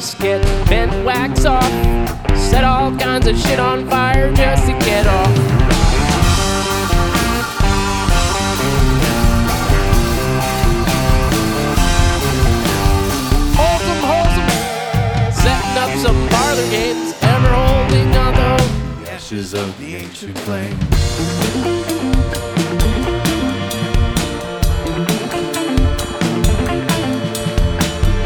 just get bent wax off. Set all kinds of shit on fire just to get off. Wholesome, setting up some parlor games, ever holding on the ashes of the ancient flame.